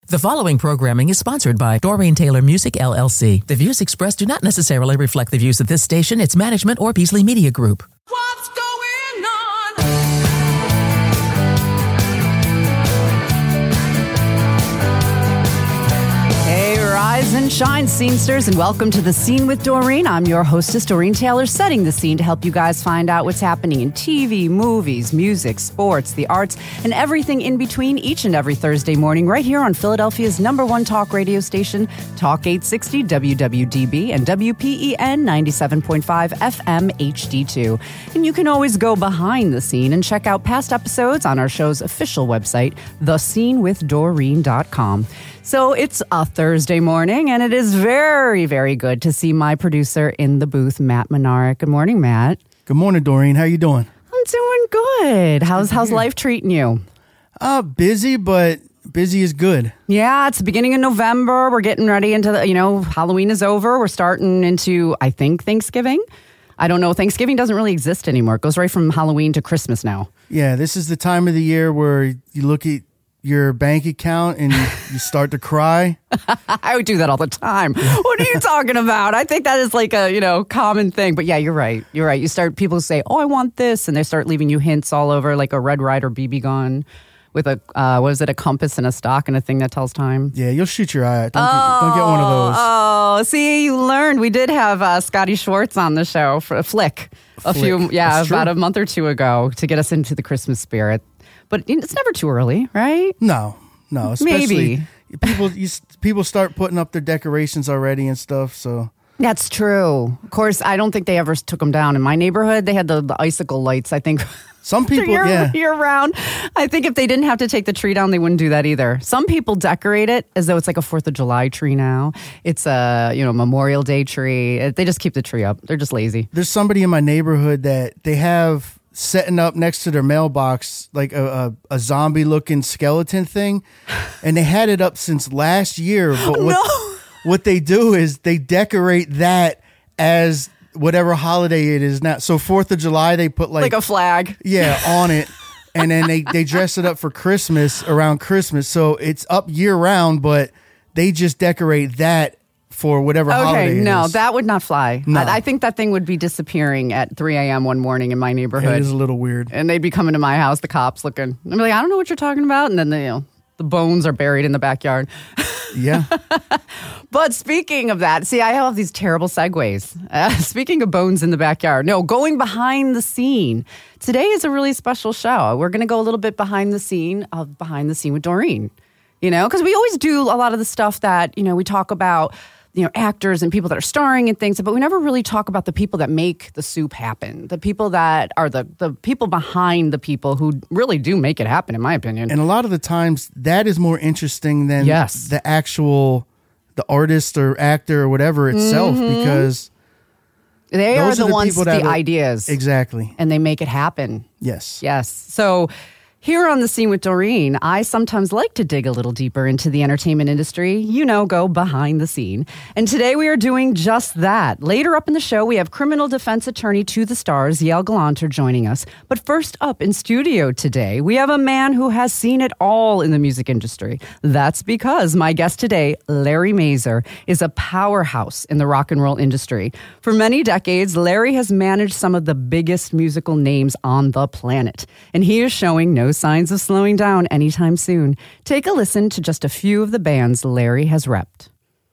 The following programming is sponsored by Doreen Taylor Music, LLC. The views expressed do not necessarily reflect the views of this station, its management, or Beasley Media Group. What's going on? Hey, rise and shine, scenesters, and welcome to The Scene with Doreen. I'm your hostess, Doreen Taylor, setting the scene to help you guys find out what's happening in TV, movies, music, sports, the arts, and everything in between each and every Thursday morning right here on Philadelphia's #1 talk radio station, Talk 860 WWDB and WPEN 97.5 FM HD2. And you can always go behind the scene and check out past episodes on our show's official website, thescenewithdoreen.com. So it's a Thursday morning, and it is very, very good to see my producer in the booth, Matt Menard. Good morning, Matt. Good morning, Doreen. How you doing? I'm doing good. How's life treating you? Busy, but busy is good. Yeah, it's the beginning of November. We're getting ready into Halloween is over. We're starting into, I think, Thanksgiving. I don't know. Thanksgiving doesn't really exist anymore. It goes right from Halloween to Christmas now. Yeah, this is the time of the year where you look at your bank account and you start to cry. I would do that all the time. What are you talking about? I think that is like a, common thing. But yeah, you're right. You're right. People say, oh, I want this. And they start leaving you hints all over, like a Red Ryder BB gun with a, a compass and a stock and a thing that tells time. Yeah, you'll shoot your eye out. Don't get one of those. Oh, see, you learned. We did have Scotty Schwartz on the show for a flick. About a month or two ago to get us into the Christmas spirit. But it's never too early, right? No. Especially maybe people start putting up their decorations already and stuff. So that's true. Of course, I don't think they ever took them down in my neighborhood. They had the icicle lights. I think some people, year round. I think if they didn't have to take the tree down, they wouldn't do that either. Some people decorate it as though it's like a 4th of July tree now. It's a Memorial Day tree. They just keep the tree up. They're just lazy. There's somebody in my neighborhood that they have setting up next to their mailbox like a zombie looking skeleton thing, and they had it up since last year. But what they do is they decorate that as whatever holiday it is now. So 4th of July they put like a flag on it, and then they dress it up for Christmas around Christmas. So it's up year round, but they just decorate that for whatever holiday it is. No, that would not fly. No. I think that thing would be disappearing at 3 a.m. one morning in my neighborhood. It is a little weird. And they'd be coming to my house, the cops looking. I'm like, I don't know what you're talking about. And then the bones are buried in the backyard. Yeah. But speaking of that, see, I have these terrible segues. Speaking of bones in the backyard. No, going behind the scene. Today is a really special show. We're going to go a little bit behind the scene with Doreen. Because we always do a lot of the stuff that, we talk about, actors and people that are starring and things, but we never really talk about the people that make the soup happen, the people that are the people behind the people who really do make it happen, in my opinion. And a lot of the times that is more interesting than the artist or actor or whatever itself, because they are the ones with the ideas. Exactly. And they make it happen. Yes. So here on The Scene with Doreen, I sometimes like to dig a little deeper into the entertainment industry, go behind the scene. And today we are doing just that. Later up in the show, we have criminal defense attorney to the stars, Yael Galanter, joining us. But first up in studio today, we have a man who has seen it all in the music industry. That's because my guest today, Larry Mazer, is a powerhouse in the rock and roll industry. For many decades, Larry has managed some of the biggest musical names on the planet. And he is showing no signs of slowing down anytime soon. Take a listen to just a few of the bands Larry has repped.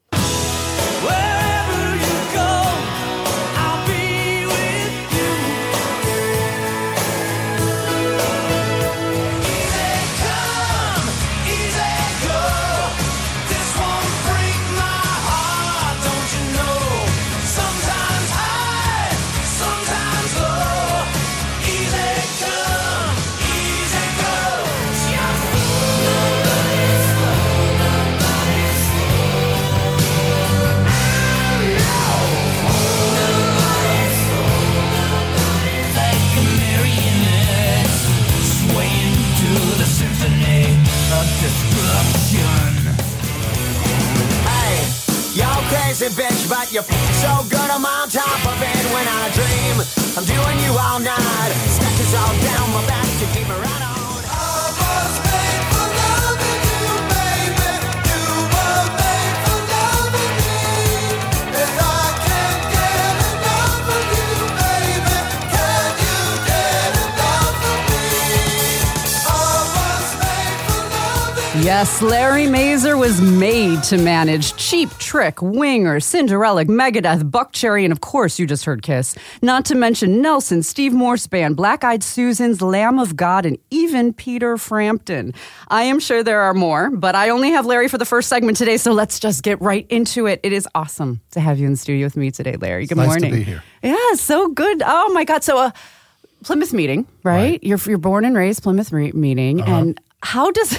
Bitch, but you're so good, I'm on top of it when I dream. I'm doing you all night, scratches all down my back to keep me right on. I was made for loving you, baby. Yes, Larry Mazer was made to manage Cheap Trick, Winger, Cinderella, Megadeth, Buckcherry, and of course, you just heard Kiss. Not to mention Nelson, Steve Morse Band, Black Eyed Susans, Lamb of God, and even Peter Frampton. I am sure there are more, but I only have Larry for the first segment today, so let's just get right into it. It is awesome to have you in the studio with me today, Larry. Good morning. Nice to be here. Yeah, so good. Oh my God. So Plymouth Meeting, right? You're born and raised Plymouth Meeting. And how does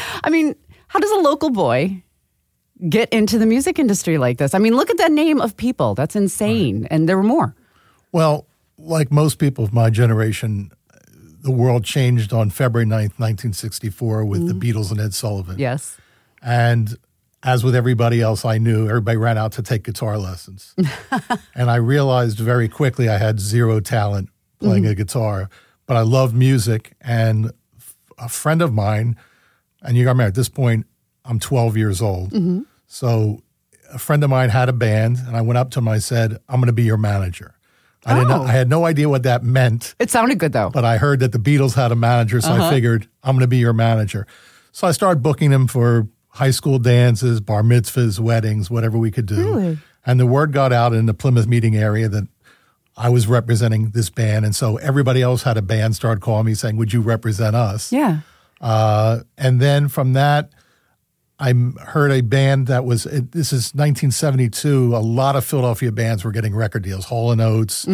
a local boy get into the music industry like this? I mean, look at that name of people. That's insane. And there were more. Well, like most people of my generation, the world changed on February 9th, 1964 with the Beatles and Ed Sullivan. Yes. And as with everybody else I knew, everybody ran out to take guitar lessons. And I realized very quickly I had zero talent playing a guitar, but I loved music. And a friend of mine, and you got me at this point, I'm 12 years old. So a friend of mine had a band, and I went up to him and I said, I'm going to be your manager. I had no idea what that meant. It sounded good, though. But I heard that the Beatles had a manager, so I figured I'm going to be your manager. So I started booking him for high school dances, bar mitzvahs, weddings, whatever we could do. Really? And the word got out in the Plymouth Meeting area that I was representing this band. And so everybody else had a band started calling me saying, would you represent us? Yeah. And then from that, I heard a band that was, this is 1972, a lot of Philadelphia bands were getting record deals, Hall & Oates,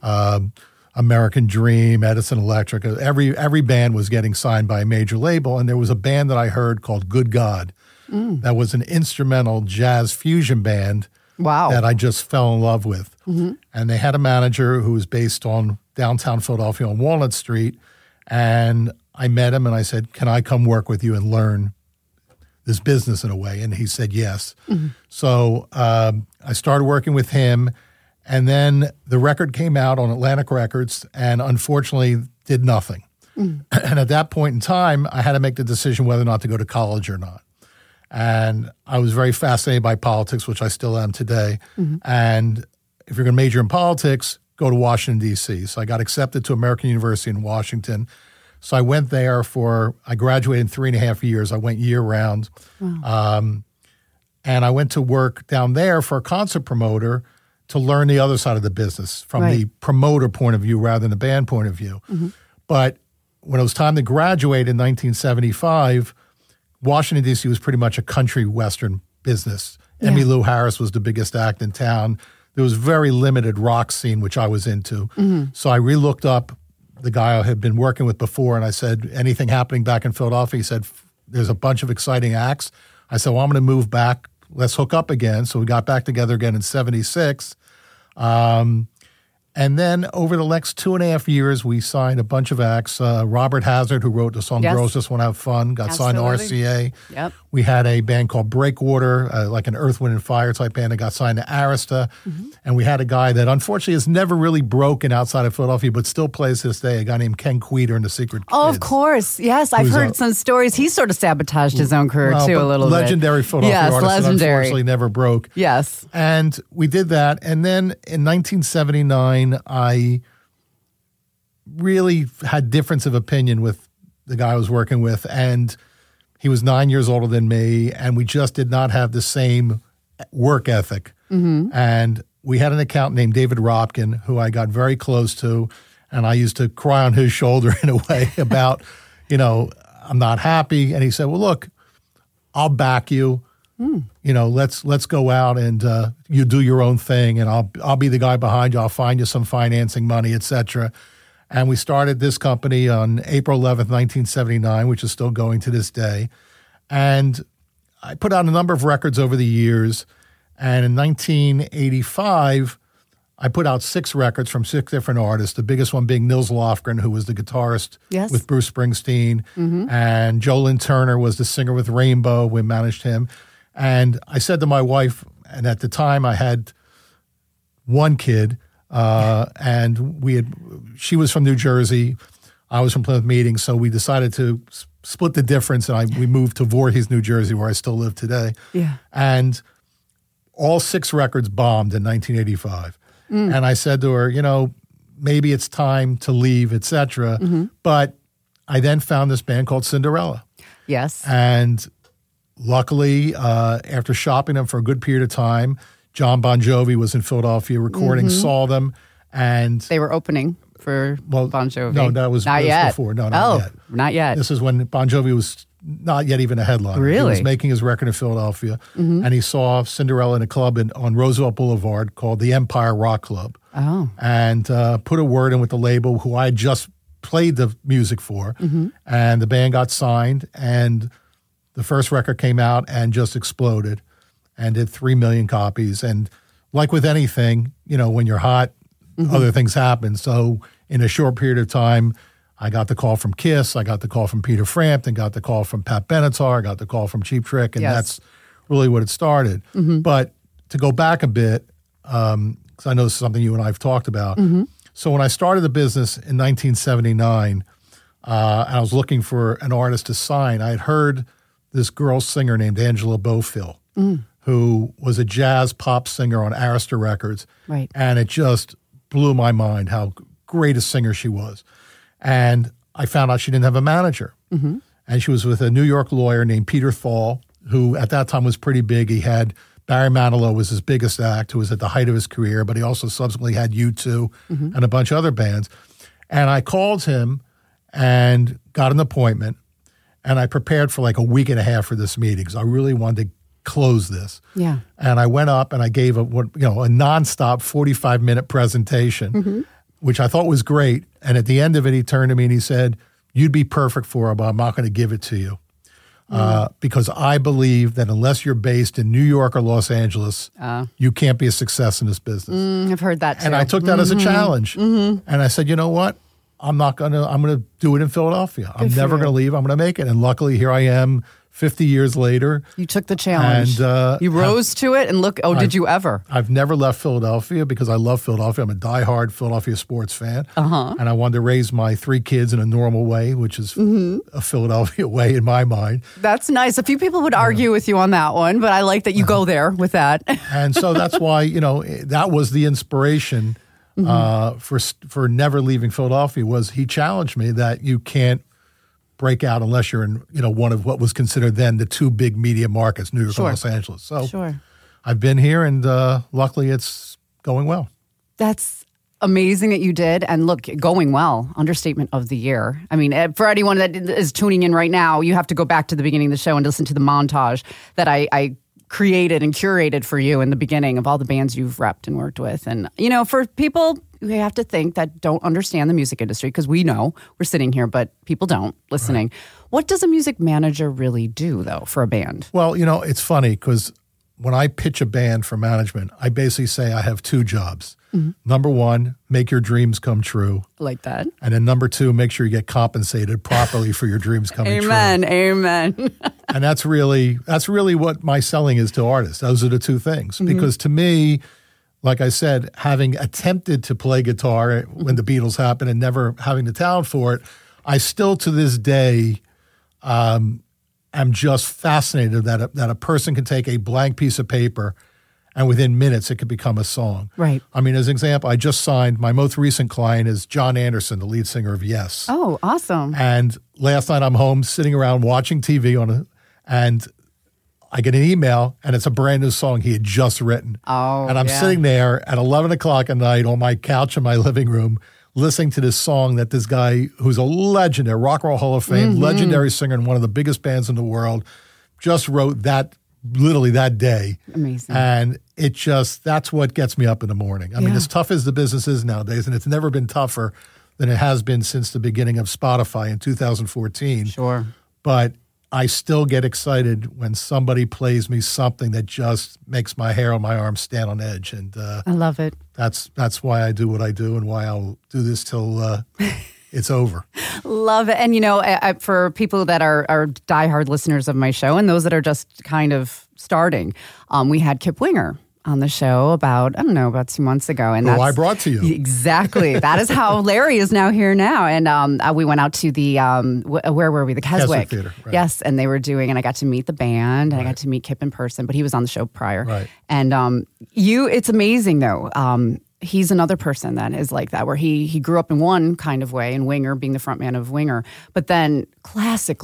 American Dream, Edison Electric. Every band was getting signed by a major label. And there was a band that I heard called Good God that was an instrumental jazz fusion band that I just fell in love with. And they had a manager who was based on downtown Philadelphia on Walnut Street. And I met him and I said, can I come work with you and learn this business in a way? And he said yes. So I started working with him. And then the record came out on Atlantic Records and unfortunately did nothing. And at that point in time, I had to make the decision whether or not to go to college or not. And I was very fascinated by politics, which I still am today. And if you're going to major in politics, go to Washington, D.C. So I got accepted to American University in Washington. So I went there I graduated in 3.5 years. I went year round. And I went to work down there for a concert promoter to learn the other side of the business from the promoter point of view rather than the band point of view. But when it was time to graduate in 1975, Washington, D.C. was pretty much a country western business. Emmylou Harris was the biggest act in town. There was very limited rock scene, which I was into. So I re-looked up the guy I had been working with before, and I said, anything happening back in Philadelphia? He said, there's a bunch of exciting acts. I said, well, I'm going to move back. Let's hook up again. So we got back together again in 76. And then over the next 2.5 years, we signed a bunch of acts. Robert Hazard, who wrote the song Girls Just Want to Have Fun, got signed to RCA. Yep. We had a band called Breakwater, like an Earth, Wind, and Fire type band that got signed to Arista. And we had a guy that unfortunately has never really broken outside of Philadelphia, but still plays this day, a guy named Ken Queter in the Secret Kids. Oh, of course. Yes, I've heard some stories. He sort of sabotaged his own career, too, a little bit. Legendary Philadelphia artist that unfortunately never broke. Yes. And we did that. And then in 1979, I really had difference of opinion with the guy I was working with. And he was 9 years older than me. And we just did not have the same work ethic. And we had an accountant named David Ropkin, who I got very close to. And I used to cry on his shoulder in a way about, I'm not happy. And he said, well, look, I'll back you. Let's go out and you do your own thing, and I'll be the guy behind you. I'll find you some financing money, etc. And we started this company on April 11th, 1979, which is still going to this day. And I put out a number of records over the years. And in 1985, I put out 6 records from 6 different artists, the biggest one being Nils Lofgren, who was the guitarist with Bruce Springsteen. And Joe Lynn Turner was the singer with Rainbow. We managed him. And I said to my wife, and at the time I had one kid, and she was from New Jersey, I was from Plymouth Meeting, so we decided to split the difference, and we moved to Voorhees, New Jersey, where I still live today. And all 6 records bombed in 1985. And I said to her, maybe it's time to leave, etc. But I then found this band called Cinderella. Yes. And luckily, after shopping them for a good period of time, John Bon Jovi was in Philadelphia recording, saw them, and They were opening for Bon Jovi. No, that was not yet. before. No, not yet. Not yet. This is when Bon Jovi was not yet even a headliner. Really? He was making his record in Philadelphia, and he saw Cinderella in a club on Roosevelt Boulevard called the Empire Rock Club. Oh. And put a word in with the label who I had just played the music for, and the band got signed, and the first record came out and just exploded and did 3 million copies. And like with anything, when you're hot, other things happen. So in a short period of time, I got the call from Kiss, I got the call from Peter Frampton, got the call from Pat Benatar, got the call from Cheap Trick, and that's really what it started. But to go back a bit, because I know this is something you and I have talked about. So when I started the business in 1979, and I was looking for an artist to sign, I had heard this girl singer named Angela Bofill, who was a jazz pop singer on Arista Records. Right. And it just blew my mind how great a singer she was. And I found out she didn't have a manager. And she was with a New York lawyer named Peter Thal, who at that time was pretty big. He had Barry Manilow was his biggest act, who was at the height of his career, but he also subsequently had U2 and a bunch of other bands. And I called him and got an appointment, and I prepared for like a week and a half for this meeting because I really wanted to close this. Yeah. And I went up and I gave a nonstop 45-minute presentation, which I thought was great. And at the end of it, he turned to me and he said, "You'd be perfect for it, but I'm not going to give it to you. Because I believe that unless you're based in New York or Los Angeles, you can't be a success in this business." I've heard that too. And I took that as a challenge. And I said, you know what? I'm going to do it in Philadelphia. I'm never going to leave. I'm going to make it. And luckily, here I am 50 years later. You took the challenge. And you rose to it, and look, did you ever? I've never left Philadelphia because I love Philadelphia. I'm a diehard Philadelphia sports fan. And I wanted to raise my 3 kids in a normal way, which is a Philadelphia way in my mind. That's nice. A few people would argue with you on that one, but I like that you go there with that. And so that's why, that was the inspiration for never leaving Philadelphia. Was he challenged me that you can't break out unless you're in, one of what was considered then the 2 big media markets, New York and Los Angeles. So I've been here, and luckily it's going well. That's amazing that you did. And look, going well, understatement of the year. I mean, for anyone that is tuning in right now, you have to go back to the beginning of the show and listen to the montage that I created and curated for you in the beginning of all the bands you've repped and worked with. And, for people who have to think that don't understand the music industry, because we know we're sitting here, but people don't listening. What does a music manager really do, though, for a band? Well, it's funny because when I pitch a band for management, I basically say I have 2 jobs. Number 1, make your dreams come true. Like that. And then number 2, make sure you get compensated properly for your dreams coming true. Amen. And that's really what my selling is to artists. Those are the 2 things. Because to me, like I said, having attempted to play guitar when the Beatles happened and never having the talent for it, I still to this day am just fascinated that a person can take a blank piece of paper and within minutes it could become a song. Right. I mean, as an example, I just signed, my most recent client is John Anderson, the lead singer of Yes. Oh, awesome. And last night I'm home sitting around watching TV and I get an email, and it's a brand new song he had just written. Oh, and I'm sitting there at 11 o'clock at night on my couch in my living room listening to this song that this guy, who's a legendary, Rock and Roll Hall of Fame, legendary singer in one of the biggest bands in the world, just wrote that literally that day. Amazing. And that's what gets me up in the morning. I mean, as tough as the business is nowadays, and it's never been tougher than it has been since the beginning of Spotify in 2014. Sure. But I still get excited when somebody plays me something that just makes my hair on my arm stand on edge. And I love it. That's why I do what I do and why I'll do this till it's over. Love it. And, for people that are diehard listeners of my show and those that are just kind of starting, we had Kip Winger on the show about 2 months ago. And I brought to you. Exactly. That is how Larry is now here now. And we went out to the, where were we? The Keswick Theater. Right. Yes. And they were doing, and I got to meet the band, and I got to meet Kip in person, but he was on the show prior. Right. And it's amazing though. He's another person that is like that, where he grew up in one kind of way, in Winger, being the front man of Winger, but then classically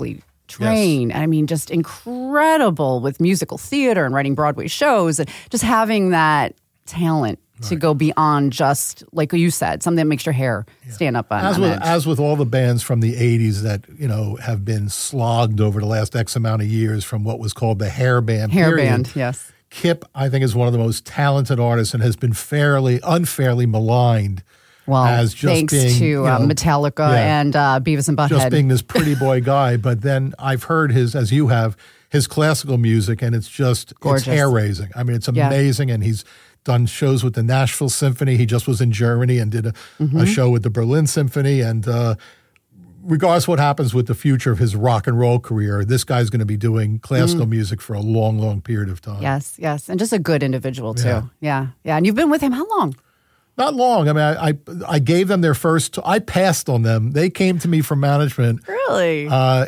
train. I mean, just incredible with musical theater and writing Broadway shows and just having that talent to go beyond just, like you said, something that makes your hair stand up on edge. As with all the bands from the 80s that, have been slogged over the last X amount of years from what was called the hair band period. Yes. Kip, I think, is one of the most talented artists and has been unfairly maligned. Well, as just thanks being, to Metallica and Beavis and Butthead. Just being this pretty boy guy. But then I've heard as you have, his classical music, and it's just gorgeous. It's hair-raising. I mean, it's amazing, and he's done shows with the Nashville Symphony. He just was in Germany and did a show with the Berlin Symphony. And regardless of what happens with the future of his rock and roll career, this guy's going to be doing classical music for a long, long period of time. Yes. And just a good individual, too. Yeah. And you've been with him how long? Not long. I mean, I gave them their first. I passed on them. They came to me from management. Really? In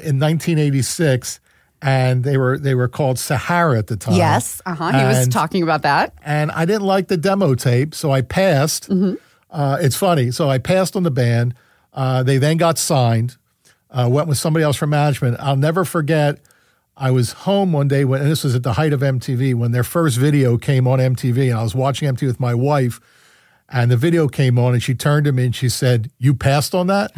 1986. And they were called Sahara at the time. Yes, he was talking about that. And I didn't like the demo tape, so I passed. It's funny. So I passed on the band. They then got signed, went with somebody else from management. I'll never forget, I was home one day, and this was at the height of MTV, when their first video came on MTV, and I was watching MTV with my wife, and the video came on, and she turned to me and she said, "You passed on that?"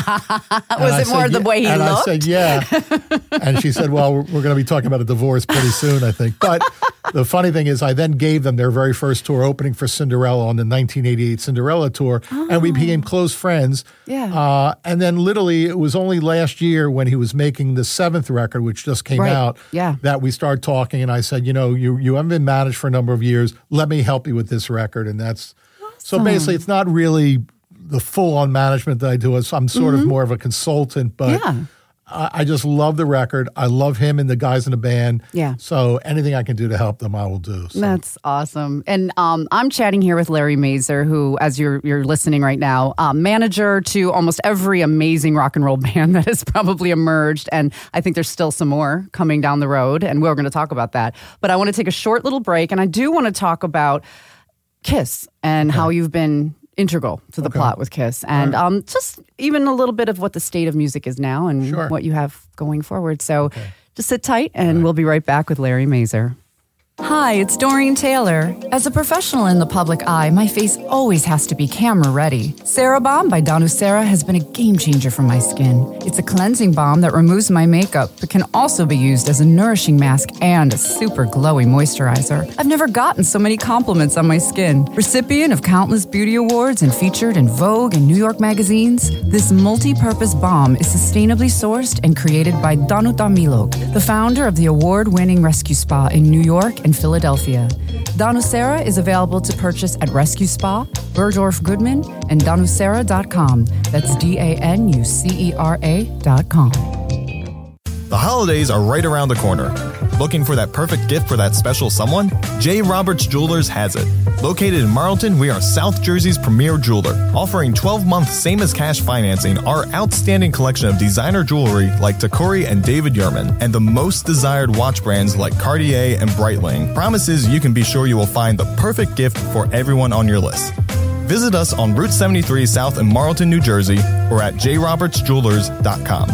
Was it more the way he looked? I said, "Yeah." And she said, "Well, we're going to be talking about a divorce pretty soon, I think." But the funny thing is, I then gave them their very first tour opening for Cinderella on the 1988 Cinderella tour, and we became close friends. Yeah. And then literally, it was only last year when he was making the 7th record, which just came out, that we started talking. And I said, you haven't been managed for a number of years. Let me help you with this record. And that's... So basically, it's not really the full-on management that I do. I'm sort of more of a consultant, but I just love the record. I love him and the guys in the band. Yeah. So anything I can do to help them, I will do. So. That's awesome. And I'm chatting here with Larry Mazur, who, as you're listening right now, manager to almost every amazing rock and roll band that has probably emerged. And I think there's still some more coming down the road, and we're going to talk about that. But I want to take a short little break, and I do want to talk about Kiss and how you've been integral to the plot with Kiss, and just even a little bit of what the state of music is now and what you have going forward. So just sit tight, and we'll be right back with Larry Mazur. Hi, it's Doreen Taylor. As a professional in the public eye, my face always has to be camera ready. CeraBalm by Danusera has been a game changer for my skin. It's a cleansing balm that removes my makeup, but can also be used as a nourishing mask and a super glowy moisturizer. I've never gotten so many compliments on my skin. Recipient of countless beauty awards and featured in Vogue and New York magazines, this multi-purpose balm is sustainably sourced and created by Danuta Milok, the founder of the award-winning Rescue Spa in New York and Philadelphia. Danusera is available to purchase at Rescue Spa, Bergdorf Goodman, and Danusera.com. That's DANUCERA.com. The holidays are right around the corner. Looking for that perfect gift for that special someone? J. Roberts Jewelers has it. Located in Marlton, we are South Jersey's premier jeweler, offering 12-month same-as-cash financing, our outstanding collection of designer jewelry like Tacori and David Yurman, and the most desired watch brands like Cartier and Breitling. Promises you can be sure you will find the perfect gift for everyone on your list. Visit us on Route 73 South in Marlton, New Jersey, or at jrobertsjewelers.com.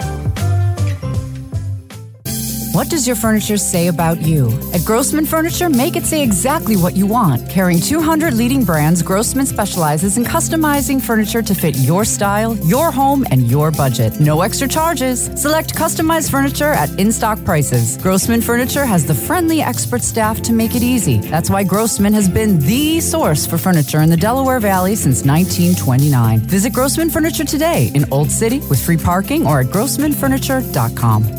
What does your furniture say about you? At Grossman Furniture, make it say exactly what you want. Carrying 200 leading brands, Grossman specializes in customizing furniture to fit your style, your home, and your budget. No extra charges. Select customized furniture at in-stock prices. Grossman Furniture has the friendly expert staff to make it easy. That's why Grossman has been the source for furniture in the Delaware Valley since 1929. Visit Grossman Furniture today in Old City with free parking or at grossmanfurniture.com.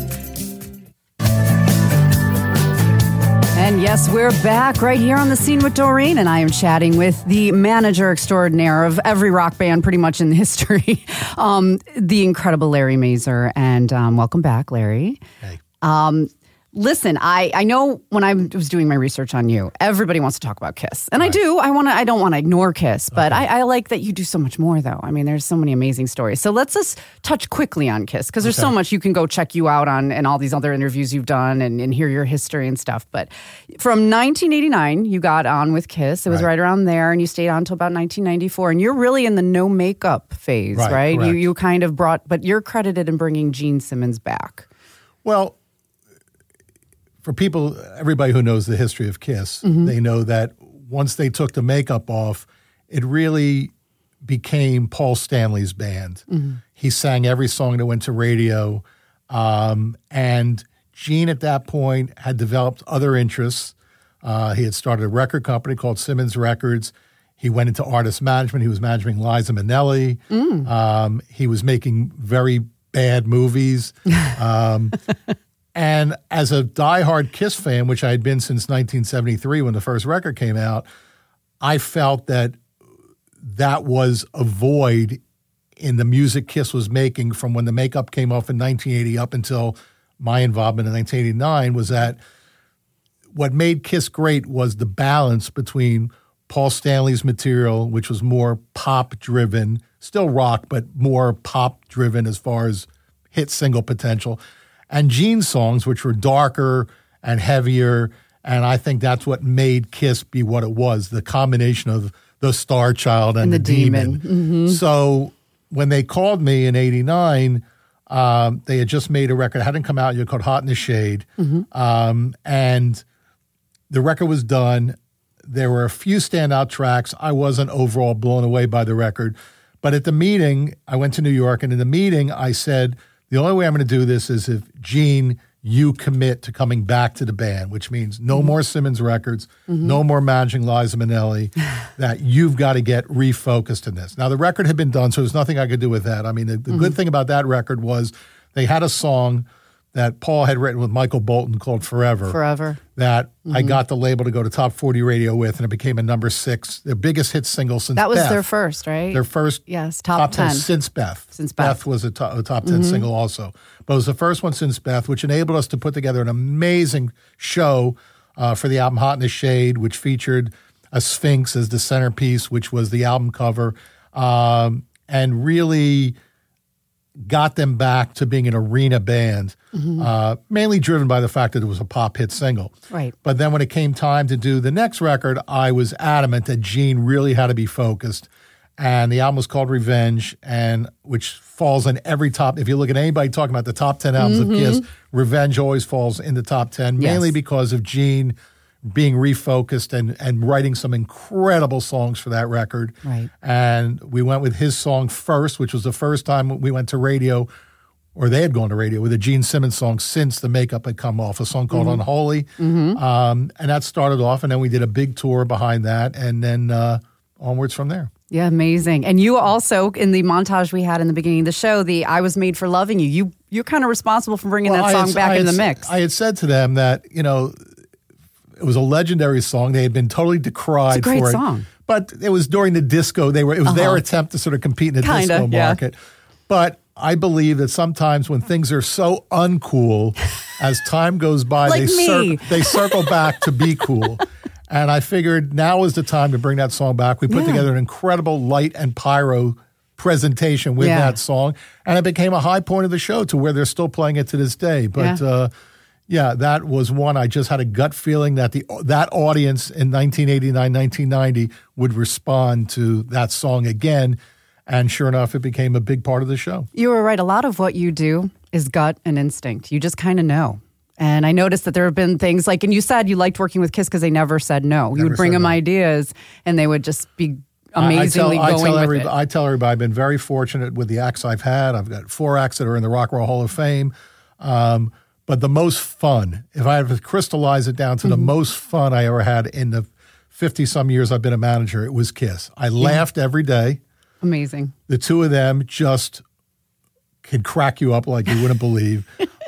And yes, we're back right here on The Scene with Doreen, and I am chatting with the manager extraordinaire of every rock band pretty much in history, the incredible Larry Mazur. And welcome back, Larry. Hey. Listen, I know when I was doing my research on you, everybody wants to talk about Kiss. And I do. I don't want to ignore Kiss, but I like that you do so much more, though. I mean, there's so many amazing stories. So let's just touch quickly on Kiss, because there's so much you can go check you out on and all these other interviews you've done and hear your history and stuff. But from 1989, you got on with Kiss. It was right around there, and you stayed on until about 1994. And you're really in the no makeup phase, right? You kind of but you're credited in bringing Gene Simmons back. Well, for people, everybody who knows the history of Kiss, they know that once they took the makeup off, it really became Paul Stanley's band. He sang every song that went to radio. And Gene at that point had developed other interests. He had started a record company called Simmons Records. He went into artist management. He was managing Liza Minnelli. He was making very bad movies. And as a diehard Kiss fan, which I had been since 1973 when the first record came out, I felt that was a void in the music Kiss was making from when the makeup came off in 1980 up until my involvement in 1989, was that what made Kiss great was the balance between Paul Stanley's material, which was more pop-driven, still rock, but more pop-driven as far as hit single potential, and Gene's songs, which were darker and heavier, and I think that's what made Kiss be what it was, the combination of the Star Child and the Demon. So when they called me in 89, they had just made a record, it hadn't come out yet, called Hot in the Shade, and the record was done. There were a few standout tracks. I wasn't overall blown away by the record. But at the meeting, I went to New York, and in the meeting, I said, the only way I'm going to do this is if, Gene, you commit to coming back to the band, which means no more Simmons Records, no more managing Liza Minnelli, that you've got to get refocused in this. Now, the record had been done, so there's nothing I could do with that. I mean, the good thing about that record was they had a song that Paul had written with Michael Bolton called Forever. That I got the label to go to Top 40 Radio with, and it became a number 6, their biggest hit single since That was Beth. their first, right? Their first top 10. Since Beth. Since Beth. Beth was a top 10 single also. But it was the first one since Beth, which enabled us to put together an amazing show for the album Hot in the Shade, which featured a Sphinx as the centerpiece, which was the album cover, and really got them back to being an arena band, mainly driven by the fact that it was a pop hit single. Right. But then when it came time to do the next record, I was adamant that Gene really had to be focused. And the album was called Revenge, and which falls in every top. If you look at anybody talking about the top 10 albums of Kiss, Revenge always falls in the top 10, mainly because of Gene being refocused and writing some incredible songs for that record. Right. And we went with his song first, which was the first time we went to radio, or they had gone to radio, with a Gene Simmons song since the makeup had come off, a song called Unholy. And that started off, and then we did a big tour behind that, and then onwards from there. Yeah, amazing. And you also, in the montage we had in the beginning of the show, the I Was Made for Loving You, you're kind of responsible for bringing that song back in the mix. I had said to them that, it was a legendary song. They had been totally decried for it. It's a great song. But it was during the disco. It was their attempt to sort of compete in the disco market. But I believe that sometimes when things are so uncool, as time goes by, they circle back to be cool. And I figured now is the time to bring that song back. We put together an incredible light and pyro presentation with that song. And it became a high point of the show to where they're still playing it to this day. But that was one. I just had a gut feeling that that audience in 1989, 1990 would respond to that song again. And sure enough, it became a big part of the show. You were right. A lot of what you do is gut and instinct. You just kind of know. And I noticed that there have been things like, and you said you liked working with Kiss because they never said no. You would bring them ideas and they would just be amazingly going with it. I tell everybody I've been very fortunate with the acts I've had. I've got 4 acts that are in the Rock and Roll Hall of Fame. But the most fun, if I had to crystallize it down to the most fun I ever had in the 50-some years I've been a manager, it was Kiss. I laughed every day. Amazing. The two of them just can crack you up like you wouldn't believe.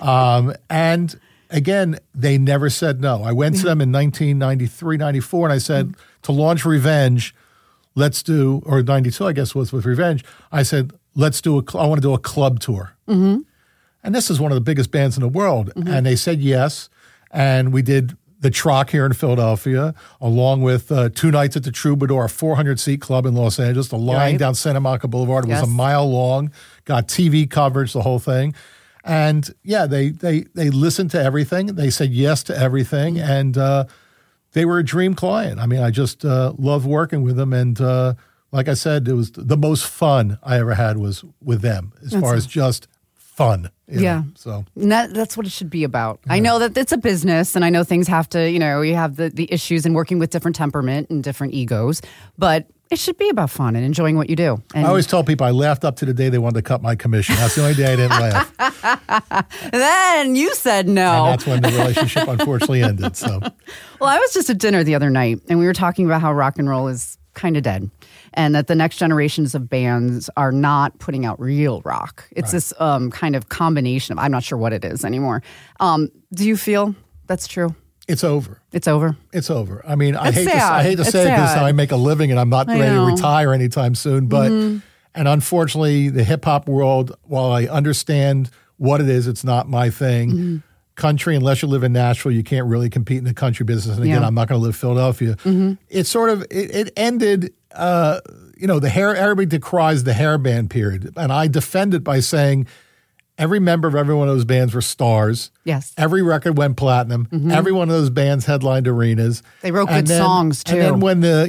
And again, they never said no. I went to them in 1993, 94, and I said, to launch Revenge, let's do, or 92, I guess was with Revenge, I said, I want to do a club tour. And this is one of the biggest bands in the world. And they said yes. And we did the Troc here in Philadelphia, along with 2 nights at the Troubadour, a 400-seat club in Los Angeles. The line down Santa Monica Boulevard was a mile long, got TV coverage, the whole thing. And they listened to everything. They said yes to everything. And they were a dream client. I mean, I just loved working with them. And like I said, it was the most fun I ever had was with them, as far as just fun. you know, Yeah. so And that's what it should be about. I know that it's a business, and I know things have to, you have the issues in working with different temperament and different egos, but it should be about fun and enjoying what you do. And I always tell people I laughed up to the day they wanted to cut my commission. That's the only day I didn't laugh. then you said no. And that's when the relationship unfortunately ended. So Well, I was just at dinner the other night, and we were talking about how rock and roll is kind of dead, and that the next generations of bands are not putting out real rock. It's this kind of combination of, I'm not sure what it is anymore. Do you feel that's true? it's over. It's over. It's over. I mean, I It's hate sad. to It's say it because sad. I make a living and I'm not ready to know. retire anytime soon. But and unfortunately, the hip hop world, while I understand what it is, it's not my thing. Country, unless you live in Nashville, you can't really compete in the country business. And again, Yeah. I'm not going to live in Philadelphia. It's sort of it ended. The hair. Everybody decries the hair band period, and I defend it by saying every member of every one of those bands were stars. Yes. Every record went platinum. Every one of those bands headlined arenas. They wrote And good songs, too. And then when the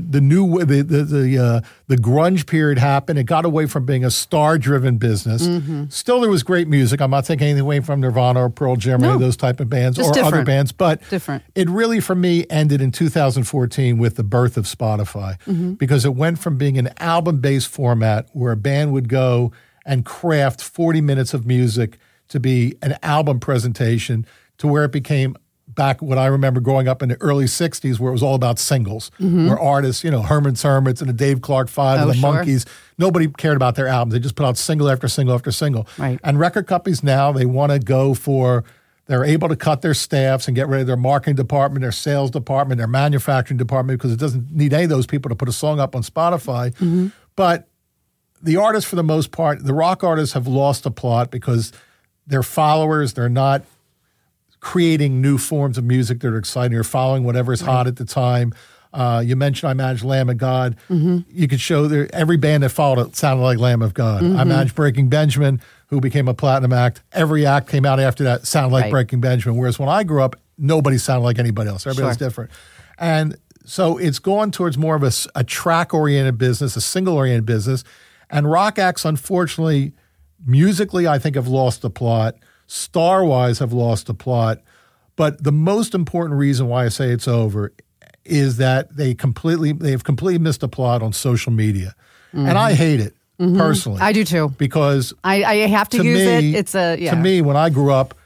grunge period happened, it got away from being a star-driven business. Still, there was great music. I'm not taking anything away from Nirvana or Pearl Jam or any of those type of bands Just or other different. bands, but Different. it really, for me, ended in 2014 with the birth of Spotify because it went from being an album-based format where a band would go and craft 40 minutes of music to be an album presentation to where it became back when I remember growing up in the early 60s where it was all about singles, where artists, Herman's Hermits and the Dave Clark Five and the sure. Monkees, nobody cared about their albums. They just put out single after single after single. Right. And record companies now, they want to go for, they're able to cut their staffs and get rid of their marketing department, their sales department, their manufacturing department because it doesn't need any of those people to put a song up on Spotify. But the artists, for the most part, the rock artists have lost the plot because their followers, they're not creating new forms of music that are exciting. They're following whatever's hot at the time. You mentioned I Managed Lamb of God. You could show there every band that followed it sounded like Lamb of God. I Managed Breaking Benjamin, who became a platinum act. Every act came out after that sounded like Right. Breaking Benjamin. Whereas when I grew up, nobody sounded like anybody else. Everybody was Sure. different. And so it's gone towards more of a track-oriented business, a single-oriented business. And rock acts, unfortunately, musically, I think have lost the plot. Star-wise, have lost the plot. But the most important reason why I say it's over is that they have completely missed the plot on social media. And I hate it, personally. I do too. Because I have to use it. It's to me, when I grew up,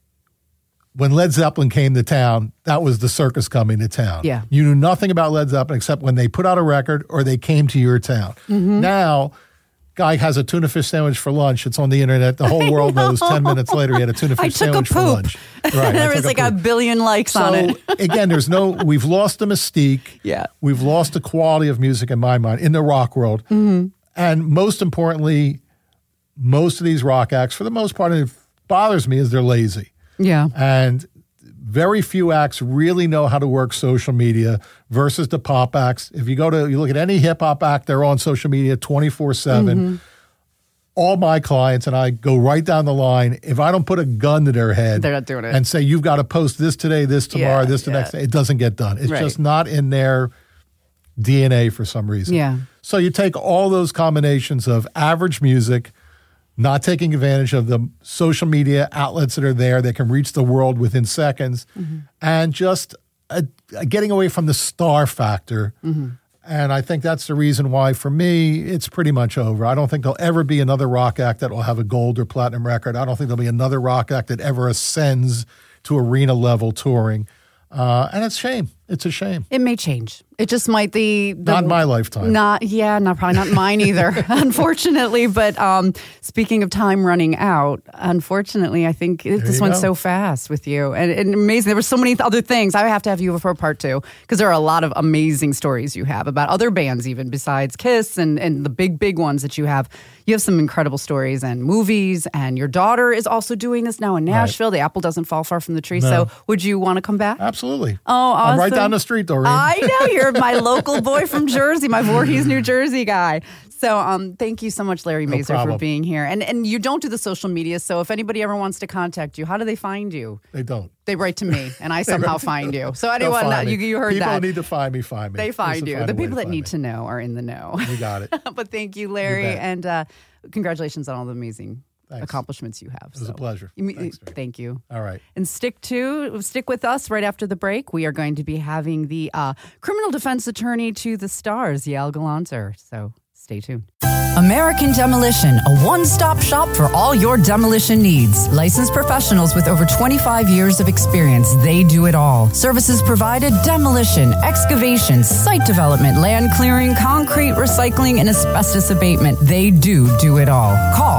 when Led Zeppelin came to town, that was the circus coming to town. Yeah. You knew nothing about Led Zeppelin except when they put out a record or they came to your town. Now, guy has a tuna fish sandwich for lunch. It's on the internet. The whole world knows 10 minutes later he had a tuna fish I took a sandwich for poop. lunch. Right. there I was took like a poop. billion likes on it. So again, we've lost the mystique. Yeah. We've lost the quality of music in my mind in the rock world. And most importantly, most of these rock acts, for the most part, it bothers me is they're lazy. Yeah. And very few acts really know how to work social media versus the pop acts. If you look at any hip hop act, they're on social media 24/7. All my clients, and I go right down the line, if I don't put a gun to their head They're not doing it. and say, you've got to post this today, this tomorrow, Yeah, this the next day, it doesn't get done. It's Right. just not in their DNA for some reason. Yeah. So you take all those combinations of average music, not taking advantage of the social media outlets that are there that can reach the world within seconds, and just getting away from the star factor. And I think that's the reason why, for me, it's pretty much over. I don't think there'll ever be another rock act that will have a gold or platinum record. I don't think there'll be another rock act that ever ascends to arena level touring. And it's a shame. It's a shame. It may change. It just might Not in my lifetime. Probably not mine either, unfortunately. But speaking of time running out, unfortunately, I think this you went go. so fast with you. And amazing. There were so many other things. I have to have you for part two because there are a lot of amazing stories you have about other bands even besides Kiss and the big ones that you have. You have some incredible stories and movies, and your daughter is also doing this now in Nashville. The apple doesn't fall far from the tree. No. So would you want to come back? Absolutely. Oh, I'm right awesome. down the street, Doreen. I know you're my local boy from Jersey, my Voorhees, New Jersey guy. So thank you so much, Larry Mazur, for problem. being here. And you don't do the social media, so if anybody ever wants to contact you, how do they find you? They don't. They write to me, and I somehow find you. So They'll anyone, find me. you heard people that. need to find me. They find you. Find The a way people to that find need me. to know are in the know. You got it. But thank you, Larry, bet. and congratulations on all the amazing accomplishments you have. It was a pleasure. Thanks, Mary. Thank you. All right. And stick with us right after the break. We are going to be having the criminal defense attorney to the stars, Yael Galanter. So stay tuned. American Demolition, a one-stop shop for all your demolition needs. Licensed professionals with over 25 years of experience. They do it all. Services provided: demolition, excavation, site development, land clearing, concrete recycling, and asbestos abatement. They do it all. Call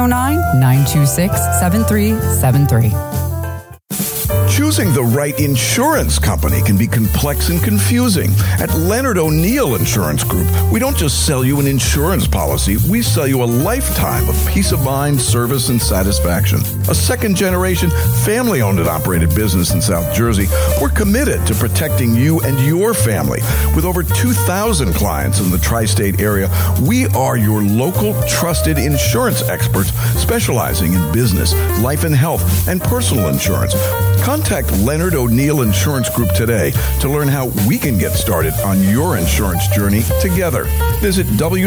609-926-7373. Choosing the right insurance company can be complex and confusing. At Leonard O'Neill Insurance Group, we don't just sell you an insurance policy, we sell you a lifetime of peace of mind, service, and satisfaction. A second-generation, family-owned and operated business in South Jersey, we're committed to protecting you and your family. With over 2,000 clients in the tri-state area, we are your local, trusted insurance experts specializing in business, life and health, and personal insurance. Contact Leonard O'Neill Insurance Group today to learn how we can get started on your insurance journey together. Visit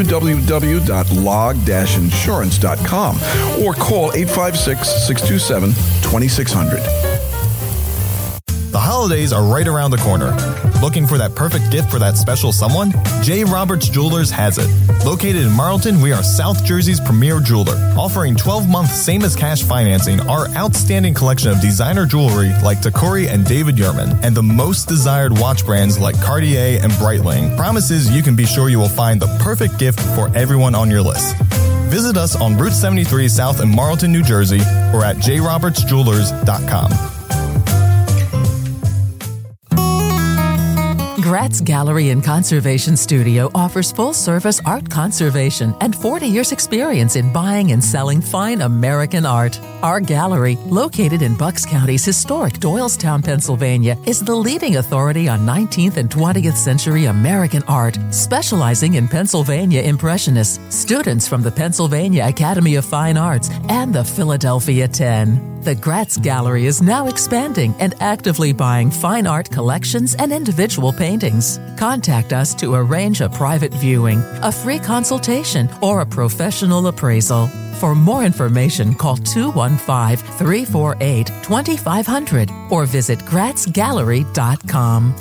www.log-insurance.com or call 856-627-2600. The holidays are right around the corner. Looking for that perfect gift for that special someone? J. Roberts Jewelers has it. Located in Marlton, we are South Jersey's premier jeweler, offering 12-month same-as-cash financing, our outstanding collection of designer jewelry like Tacori and David Yurman, and the most desired watch brands like Cartier and Breitling. Promises you can be sure you will find the perfect gift for everyone on your list. Visit us on Route 73 South in Marlton, New Jersey, or at jrobertsjewelers.com. Gratz Gallery and Conservation Studio offers full-service art conservation and 40 years experience in buying and selling fine American art. Our gallery, located in Bucks County's historic Doylestown, Pennsylvania, is the leading authority on 19th and 20th century American art, specializing in Pennsylvania Impressionists, students from the Pennsylvania Academy of Fine Arts, and the Philadelphia 10. The Gratz Gallery is now expanding and actively buying fine art collections and individual paintings. Contact us to arrange a private viewing, a free consultation, or a professional appraisal. For more information, call 215-348-2500 or visit gratzgallery.com.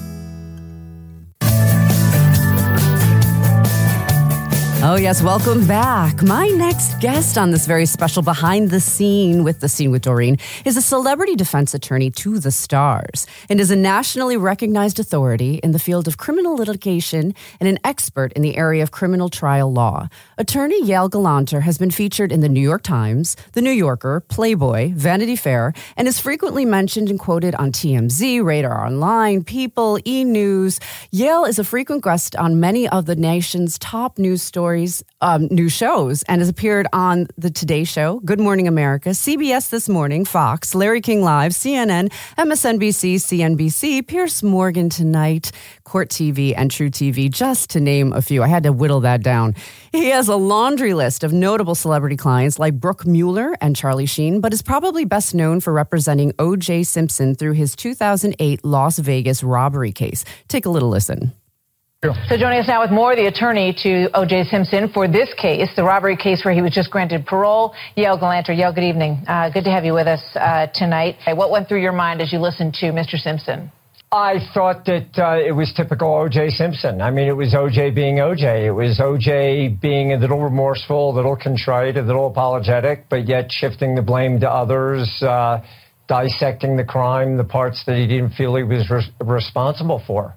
Oh, yes. Welcome back. My next guest on this very special Behind the Scene with Doreen is a celebrity defense attorney to the stars and is a nationally recognized authority in the field of criminal litigation and an expert in the area of criminal trial law. Attorney Yael Galanter has been featured in the New York Times, The New Yorker, Playboy, Vanity Fair, and is frequently mentioned and quoted on TMZ, Radar Online, People, E! News. Yael is a frequent guest on many of the nation's top news stories, news shows, and has appeared on The Today Show, Good Morning America, CBS This Morning, Fox, Larry King Live, CNN, MSNBC, CNBC, Piers Morgan Tonight, Court TV, and True TV, just to name a few. I had to whittle that down. He has a laundry list of notable celebrity clients like Brooke Mueller and Charlie Sheen, but is probably best known for representing O.J. Simpson through his 2008 Las Vegas robbery case. Take a little listen. So joining us now with more, the attorney to O.J. Simpson for this case, the robbery case where he was just granted parole, Yael Galanter. Yael, good evening. Good to have you with us tonight. What went through your mind as you listened to Mr. Simpson? I thought that it was typical O.J. Simpson. I mean, it was O.J. being O.J. It was O.J. being a little remorseful, a little contrite, a little apologetic, but yet shifting the blame to others, dissecting the crime, the parts that he didn't feel he was responsible for.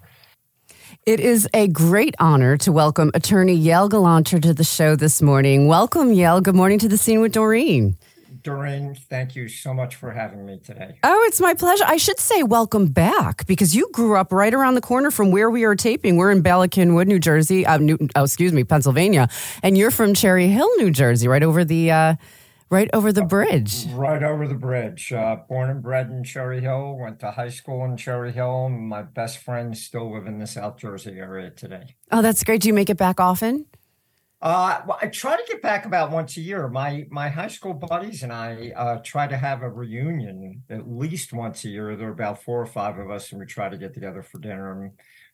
It is a great honor to welcome attorney Yael Galanter to the show this morning. Welcome, Yael. Good morning to The Scene with Doreen. Doreen, thank you so much for having me today. Oh, it's my pleasure. I should say welcome back because you grew up right around the corner from where we are taping. We're in Ballackinwood, New Jersey. Pennsylvania. And you're from Cherry Hill, New Jersey, right over the bridge. Right over the bridge. Born and bred in Cherry Hill, went to high school in Cherry Hill. My best friends still live in the South Jersey area today. Oh, that's great. Do you make it back often? Well, I try to get back about once a year. My high school buddies and I try to have a reunion at least once a year. There are about 4 or 5 of us, and we try to get together for dinner. And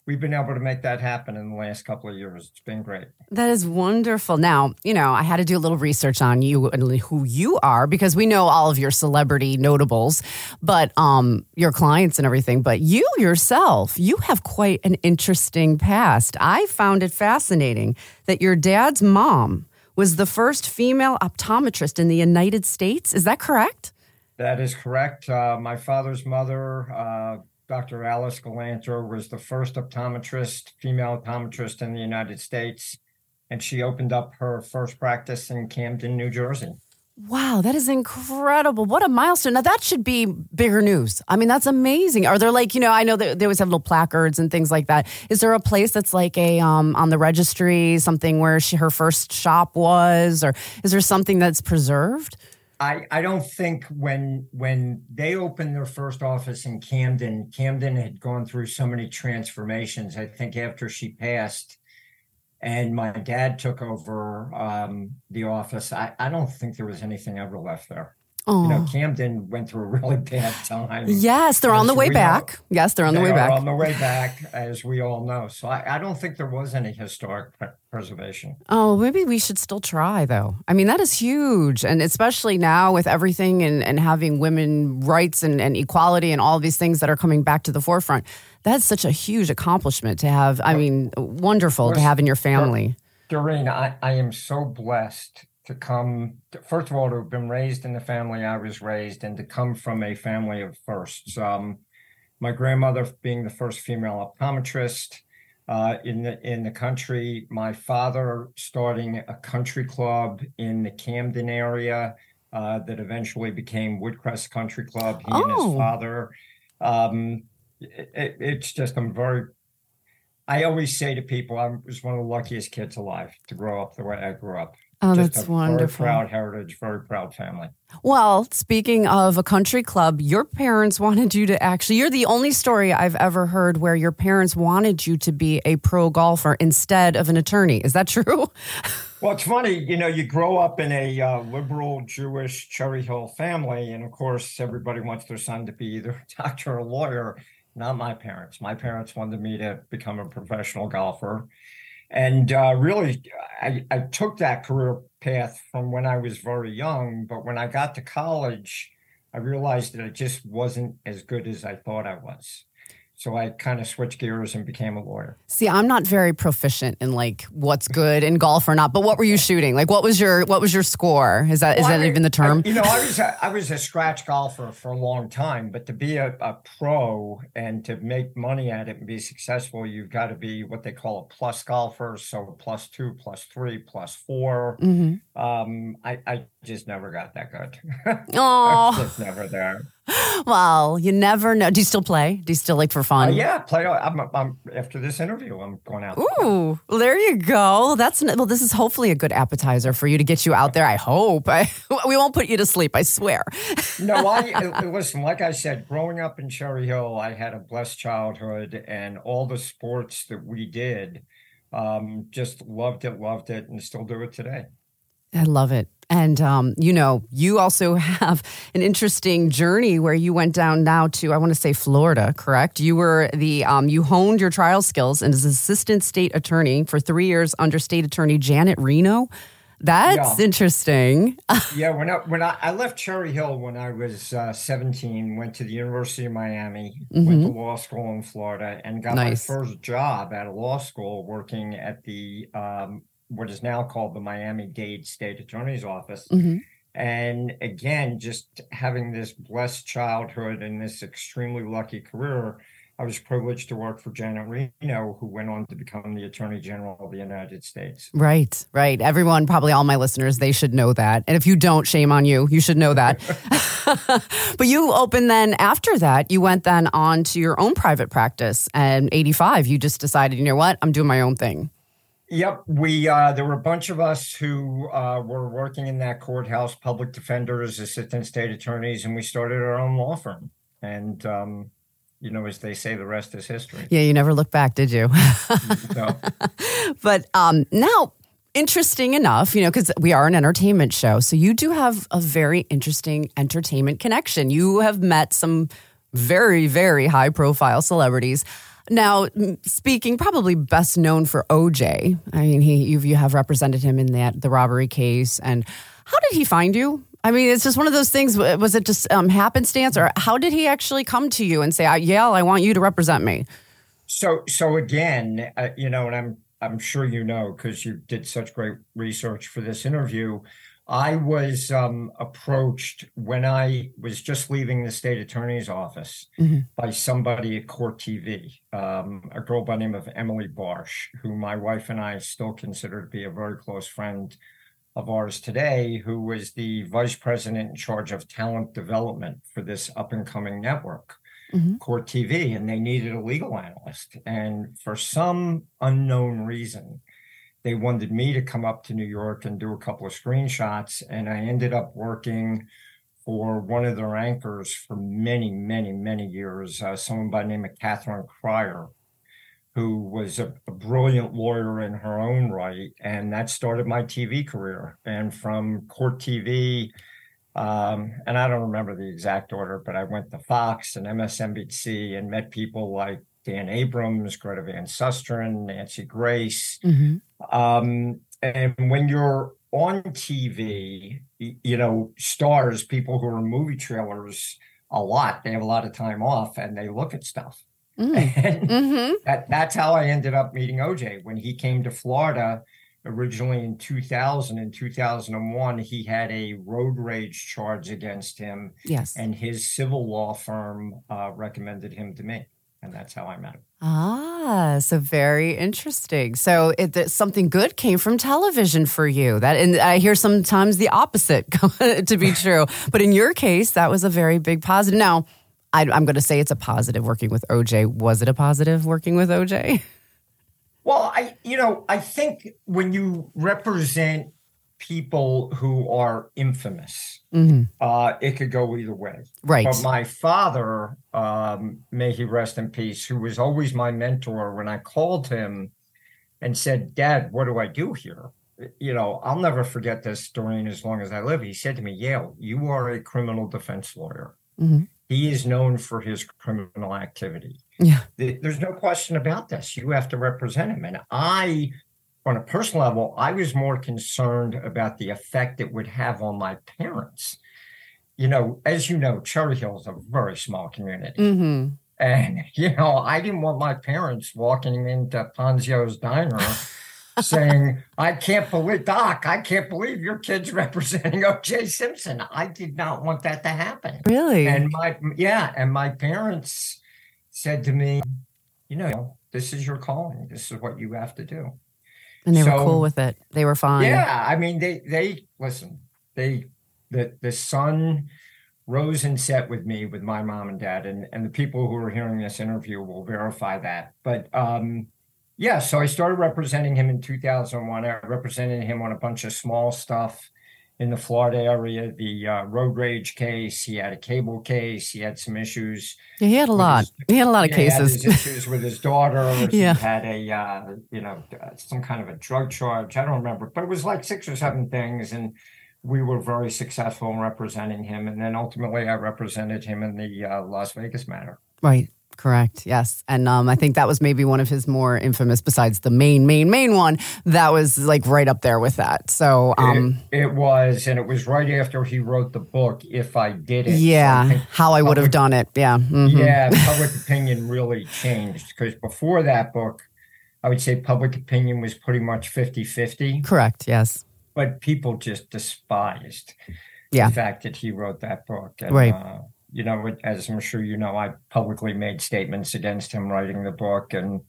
we've been able to make that happen in the last couple of years. It's been great. That is wonderful. Now, I had to do a little research on you and who you are because we know all of your celebrity notables, but your clients and everything. But you yourself, you have quite an interesting past. I found it fascinating that your dad's mom was the first female optometrist in the United States. Is that correct? That is correct. My father's mother, Dr. Alice Galanter, was the first female optometrist in the United States, and she opened up her first practice in Camden, New Jersey. Wow, that is incredible. What a milestone. Now, that should be bigger news. I mean, that's amazing. Are there I know that they always have little placards and things like that. Is there a place that's like on the registry, something where her first shop was, or is there something that's preserved? I don't think when they opened their first office in Camden had gone through so many transformations. I think after she passed and my dad took over the office, I don't think there was anything ever left there. Oh. Camden went through a really bad time. Yes, they're on the way back. Yes, they're on the way back. On the way back, as we all know. So I don't think there was any historic preservation. Oh, maybe we should still try, though. I mean, that is huge. And especially now with everything and having women rights and equality and all these things that are coming back to the forefront. That's such a huge accomplishment to have. I mean, wonderful to have in your family. Doreen, I am so blessed to come, first of all, to have been raised in the family I was raised and to come from a family of firsts. My grandmother being the first female optometrist in the country, my father starting a country club in the Camden area that eventually became Woodcrest Country Club, he and his father. It's just, I always say to people, I was one of the luckiest kids alive to grow up the way I grew up. Oh, Just that's a wonderful. Very proud heritage, very proud family. Well, speaking of a country club, your parents wanted you to you're the only story I've ever heard where your parents wanted you to be a pro golfer instead of an attorney. Is that true? Well, it's funny, you grow up in a liberal Jewish Cherry Hill family, and of course, everybody wants their son to be either a doctor or a lawyer. Not my parents. My parents wanted me to become a professional golfer. And really, I took that career path from when I was very young. But when I got to college, I realized that it just wasn't as good as I thought I was. So I kind of switched gears and became a lawyer. See, I'm not very proficient in what's good in golf or not. But what were you shooting? What was your score? Is that even the term? I was a scratch golfer for a long time. But to be a pro and to make money at it and be successful, you've got to be what they call a plus golfer. So +2, +3, +4. Mm-hmm. I just never got that good. Oh, I was just never there. Well, you never know. Do you still play? Do you still for fun? Yeah, play. I'm after this interview, I'm going out. Ooh, well, there you go. This is hopefully a good appetizer for you to get you out there. I hope. We won't put you to sleep, I swear. No, listen, like I said, growing up in Cherry Hill, I had a blessed childhood, and all the sports that we did, just loved it, and still do it today. I love it. And, you also have an interesting journey where you went down now to, I want to say Florida, correct? You were you honed your trial skills and as assistant state attorney for 3 years under state attorney Janet Reno. That's interesting. Yeah. When I left Cherry Hill when I was 17, went to the University of Miami, went to law school in Florida, and got my first job out of law school working at the, what is now called the Miami-Dade State Attorney's Office. Mm-hmm. And again, just having this blessed childhood and this extremely lucky career, I was privileged to work for Janet Reno, who went on to become the Attorney General of the United States. Right. Everyone, probably all my listeners, they should know that. And if you don't, shame on you. You should know that. But you opened then, after that, you went then on to your own private practice. And 85, you just decided, you know what, I'm doing my own thing. Yep. There were a bunch of us who were working in that courthouse, public defenders, assistant state attorneys, and we started our own law firm. And, as they say, the rest is history. Yeah, you never looked back, did you? No. But now, interesting enough, because we are an entertainment show, so you do have a very interesting entertainment connection. You have met some very, very high-profile celebrities. Now, speaking, probably best known for OJ. I mean, you have represented him in the robbery case. And how did he find you? I mean, it's just one of those things. Was it just happenstance, or how did he actually come to you and say, "Yael, I want you to represent me"? So again, and I'm sure you know because you did such great research for this interview. I was approached when I was just leaving the state attorney's office by somebody at Court TV, a girl by the name of Emily Barsh, who my wife and I still consider to be a very close friend of ours today, who was the vice president in charge of talent development for this up-and-coming network, Court TV, and they needed a legal analyst. And for some unknown reason, they wanted me to come up to New York and do a couple of screenshots, and I ended up working for one of their anchors for many, many, many years, someone by the name of Catherine Cryer, who was a brilliant lawyer in her own right, and that started my TV career. And from Court TV, and I don't remember the exact order, but I went to Fox and MSNBC and met people like Dan Abrams, Greta Van Susteren, Nancy Grace. And when you're on TV, stars, people who are in movie trailers a lot, they have a lot of time off and they look at stuff. And that's how I ended up meeting OJ. When he came to Florida originally in 2000 and 2001, he had a road rage charge against him. Yes. And his civil law firm recommended him to me. And that's how I met him. So very interesting. So something good came from television for you. And I hear sometimes the opposite to be true. But in your case, that was a very big positive. Now, I'm going to say it's a positive working with OJ. Was it a positive working with OJ? Well, I think when you represent people who are infamous, it could go either way. Right. But my father, may he rest in peace, who was always my mentor, when I called him and said, "Dad, what do I do here?" I'll never forget this, Doreen, as long as I live. He said to me, "Yael, you are a criminal defense lawyer." He is known for his criminal activity. Yeah. There's no question about this. You have to represent him. And I, on a personal level, I was more concerned about the effect it would have on my parents. As you know, Cherry Hill is a very small community. And, I didn't want my parents walking into Ponzio's Diner saying, "I can't believe, Doc, I can't believe your kid's representing O.J. Simpson." I did not want that to happen. Really? And my parents said to me, "This is your calling. This is what you have to do." And they were cool with it. They were fine. Yeah, I mean, they listen. The sun rose and set with me, with my mom and dad, and the people who are hearing this interview will verify that. But so I started representing him in 2001. I represented him on a bunch of small stuff in the Florida area, the road rage case. He had a cable case. He had some issues. Yeah, he had a lot. He had a lot of cases. He had his issues with his daughter. Yeah. He had some kind of a drug charge. I don't remember, but it was like 6 or 7 things. And we were very successful in representing him. And then ultimately I represented him in the Las Vegas matter. Right. Correct. Yes. And I think that was maybe one of his more infamous, besides the main one, that was like right up there with that. So it was, and it was right after he wrote the book, If I Did It. Yeah. So how I would have done it. Yeah. Yeah. Public opinion really changed, because before that book, I would say public opinion was pretty much 50-50. Correct. Yes. But people just despised the fact that he wrote that book. And, right. As I'm sure you know, I publicly made statements against him writing the book. And,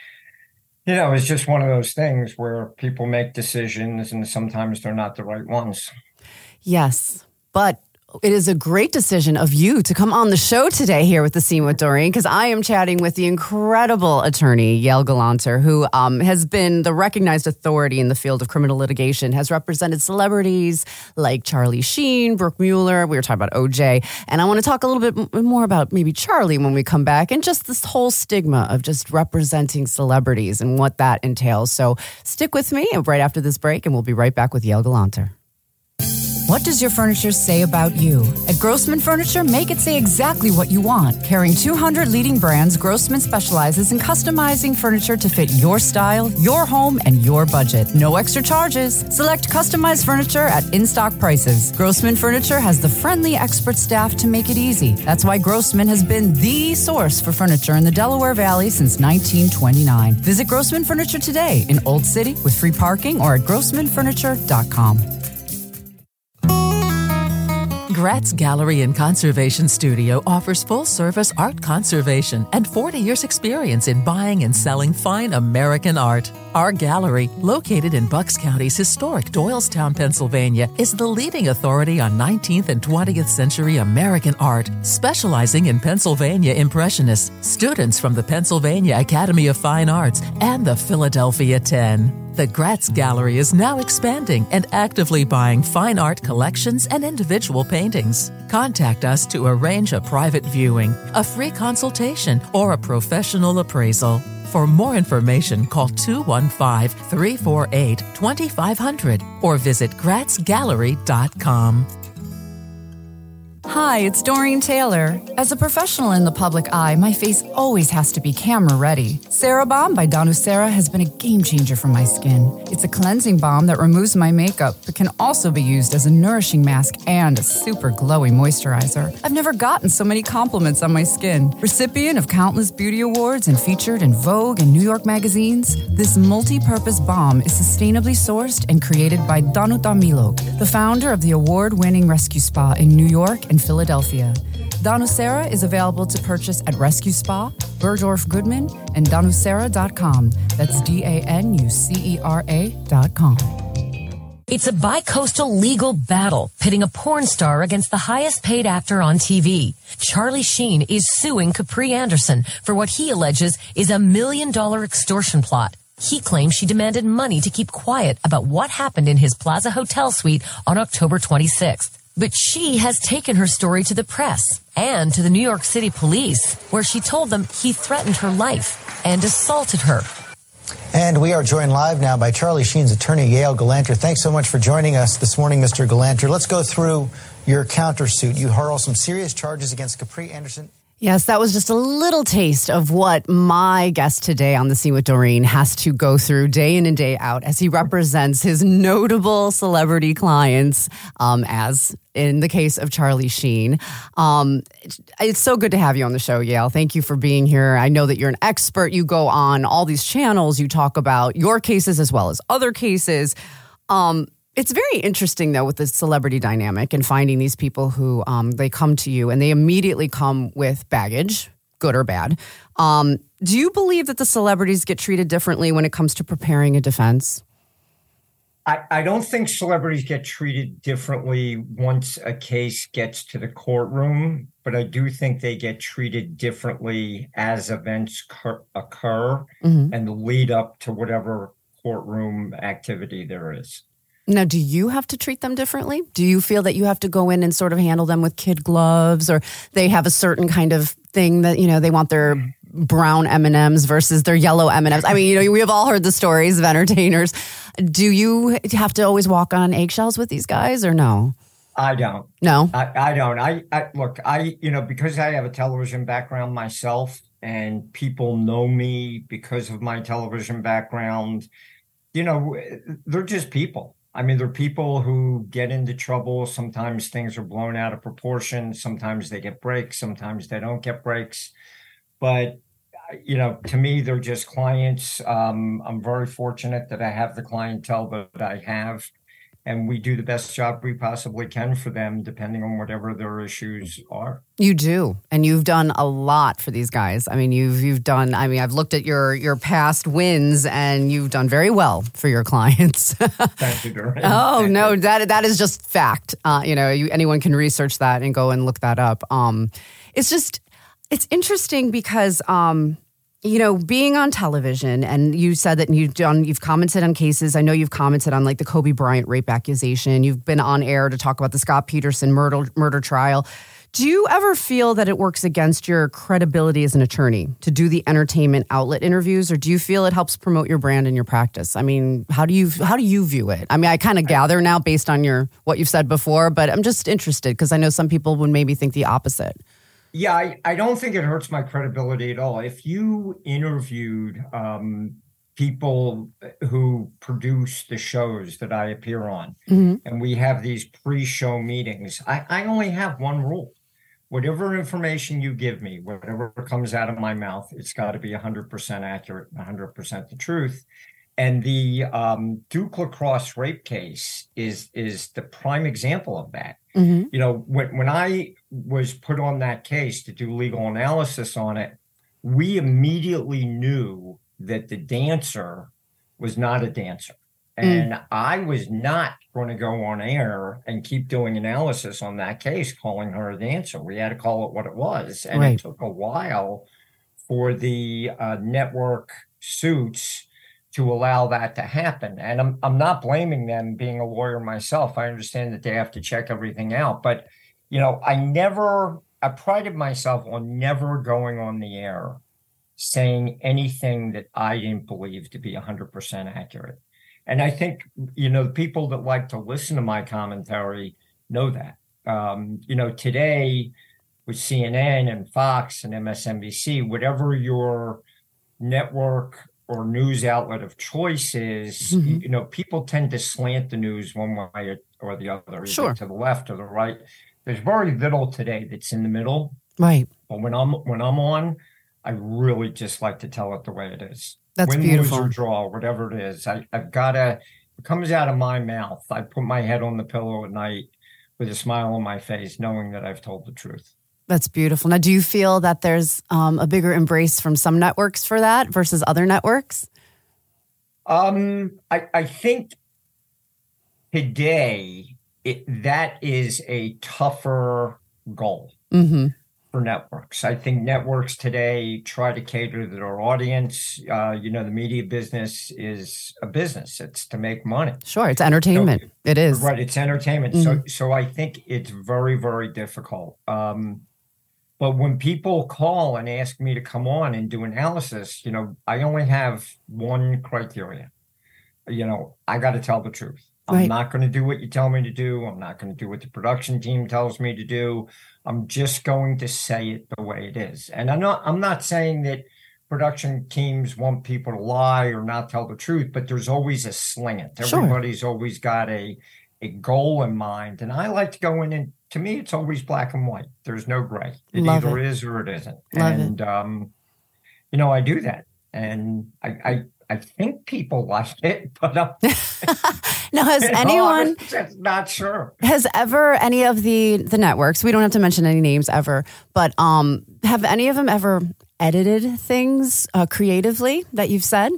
it's just one of those things where people make decisions and sometimes they're not the right ones. Yes. But it is a great decision of you to come on the show today here with The Scene with Doreen, because I am chatting with the incredible attorney, Yael Galanter, who has been the recognized authority in the field of criminal litigation, has represented celebrities like Charlie Sheen, Brooke Mueller. We were talking about OJ. And I want to talk a little bit more about maybe Charlie when we come back, and just this whole stigma of just representing celebrities and what that entails. So stick with me right after this break, and we'll be right back with Yael Galanter. What does your furniture say about you? At Grossman Furniture, make it say exactly what you want. Carrying 200 leading brands, Grossman specializes in customizing furniture to fit your style, your home, and your budget. No extra charges. Select customized furniture at in-stock prices. Grossman Furniture has the friendly expert staff to make it easy. That's why Grossman has been the source for furniture in the Delaware Valley since 1929. Visit Grossman Furniture today in Old City with free parking or at grossmanfurniture.com. Gratz Gallery and Conservation Studio offers full-service art conservation and 40 years experience in buying and selling fine American art. Our gallery, located in Bucks County's historic Doylestown, Pennsylvania, is the leading authority on 19th and 20th century American art, specializing in Pennsylvania Impressionists, students from the Pennsylvania Academy of Fine Arts, and the Philadelphia 10. The Gratz Gallery is now expanding and actively buying fine art collections and individual paintings. Contact us to arrange a private viewing, a free consultation, or a professional appraisal. For more information, call 215-348-2500 or visit gratzgallery.com. Hi, it's Doreen Taylor. As a professional in the public eye, my face always has to be camera ready. CeraBalm by Danusera has been a game changer for my skin. It's a cleansing balm that removes my makeup, but can also be used as a nourishing mask and a super glowy moisturizer. I've never gotten so many compliments on my skin. Recipient of countless beauty awards and featured in Vogue and New York magazines, this multi-purpose balm is sustainably sourced and created by Danuta Milok, the founder of the award-winning Rescue Spa in New York and Philadelphia. Danusera is available to purchase at Rescue Spa, Bergdorf Goodman, and Danusera.com. That's DANUCERA.com. It's a bi-coastal legal battle pitting a porn star against the highest paid actor on TV. Charlie Sheen is suing Capri Anderson for what he alleges is $1 million extortion plot. He claims she demanded money to keep quiet about what happened in his Plaza Hotel suite on October 26th. But she has taken her story to the press and to the New York City police, where she told them he threatened her life and assaulted her. And we are joined live now by Charlie Sheen's attorney, Yael Galanter. Thanks so much for joining us this morning, Mr. Galanter. Let's go through your countersuit. You hurl some serious charges against Capri Anderson. Yes, that was just a little taste of what my guest today on The Scene with Doreen has to go through day in and day out as he represents his notable celebrity clients, as in the case of Charlie Sheen. It's so good to have you on the show, Yael. Thank you for being here. I know that you're an expert. You go on all these channels. You talk about your cases as well as other cases. It's very interesting, though, with the celebrity dynamic and finding these people who they come to you and they immediately come with baggage, good or bad. Do you believe that the celebrities get treated differently when it comes to preparing a defense? I don't think celebrities get treated differently once a case gets to the courtroom, but I do think they get treated differently as events occur and the lead up to whatever courtroom activity there is. Now, do you have to treat them differently? Do you feel that you have to go in and sort of handle them with kid gloves, or they have a certain kind of thing that, you know, they want their brown M&Ms versus their yellow M&Ms? I mean, you know, we have all heard the stories of entertainers. Do you have to always walk on eggshells with these guys, or no? I don't. No? I don't. Look, because I have a television background myself and people know me because of my television background, you know, they're just people. I mean, there are people who get into trouble. Sometimes things are blown out of proportion. Sometimes they get breaks. Sometimes they don't get breaks. But, you know, to me, they're just clients. I'm very fortunate that I have the clientele that I have. And we do the best job we possibly can for them, depending on whatever their issues are. You do. And you've done a lot for these guys. I mean, you've done, I mean, I've looked at your past wins and you've done very well for your clients. Thank you, Doreen. Oh, no, that is just fact. You know, anyone can research that and go and look that up. It's interesting because, you know, being on television, and you said that you've commented on cases. I know you've commented on like the Kobe Bryant rape accusation. You've been on air to talk about the Scott Peterson murder trial. Do you ever feel that it works against your credibility as an attorney to do the entertainment outlet interviews, or do you feel it helps promote your brand and your practice? I mean, how do you view it? I mean, I kind of gather now based on what you've said before, but I'm just interested because I know some people would maybe think the opposite. Yeah, I don't think it hurts my credibility at all. If you interviewed people who produce the shows that I appear on, and we have these pre-show meetings, I only have one rule. Whatever information you give me, whatever comes out of my mouth, it's got to be 100% accurate, 100% the truth. And the Duke Lacrosse rape case is the prime example of that. You know, when I was put on that case to do legal analysis on it, we immediately knew that the dancer was not a dancer. And I was not going to go on air and keep doing analysis on that case, calling her a dancer. We had to call it what it was. And it took a while for the network suits to allow that to happen. And I'm not blaming them, being a lawyer myself. I understand that they have to check everything out. But, you know, I prided myself on never going on the air saying anything that I didn't believe to be 100% accurate. And I think, you know, the people that like to listen to my commentary know that. You know, today with CNN and Fox and MSNBC, whatever your network or news outlet of choice is, you know, people tend to slant the news one way or the other, either to the left or the right. There's very little today that's in the middle. Right. But when I'm on, I really just like to tell it the way it is. That's Win, beautiful. lose, or draw, whatever it is. I've got to, it comes out of my mouth. I put my head on the pillow at night with a smile on my face, knowing that I've told the truth. That's beautiful. Now, do you feel that there's a bigger embrace from some networks for that versus other networks? I think today that is a tougher goal for networks. I think networks today try to cater to their audience. You know, the media business is a business. It's to make money. Sure, it's entertainment. It is. Right, it's entertainment. So I think it's very, very difficult. But when people call and ask me to come on and do analysis, you know, I only have one criteria. You know, I got to tell the truth. I'm not going to do what you tell me to do. I'm not going to do what the production team tells me to do. I'm just going to say it the way it is. And I'm not saying that production teams want people to lie or not tell the truth, but there's always a slant. Everybody's always got a goal in mind. And I like to go in and, to me, it's always black and white. There's no gray. It either is or it isn't. And, you know, I do that. And I think people like it, but now, has anyone? I'm not sure. Has ever any of the networks? We don't have to mention any names ever, but have any of them ever edited things creatively that you've said?